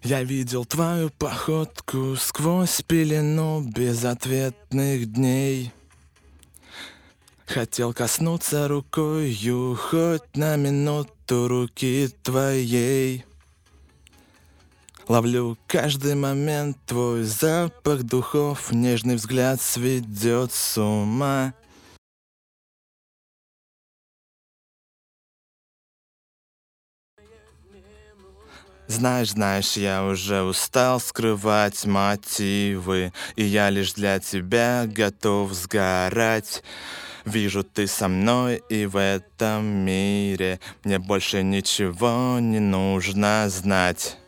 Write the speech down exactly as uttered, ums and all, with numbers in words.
Я видел твою походку сквозь пелену безответных дней. Хотел коснуться рукою хоть на минуту руки твоей. Ловлю каждый момент, твой запах духов, нежный взгляд сведет с ума. Знаешь, знаешь, я уже устал скрывать мотивы, и я лишь для тебя готов сгорать. Вижу, ты со мной, и в этом мире мне больше ничего не нужно знать.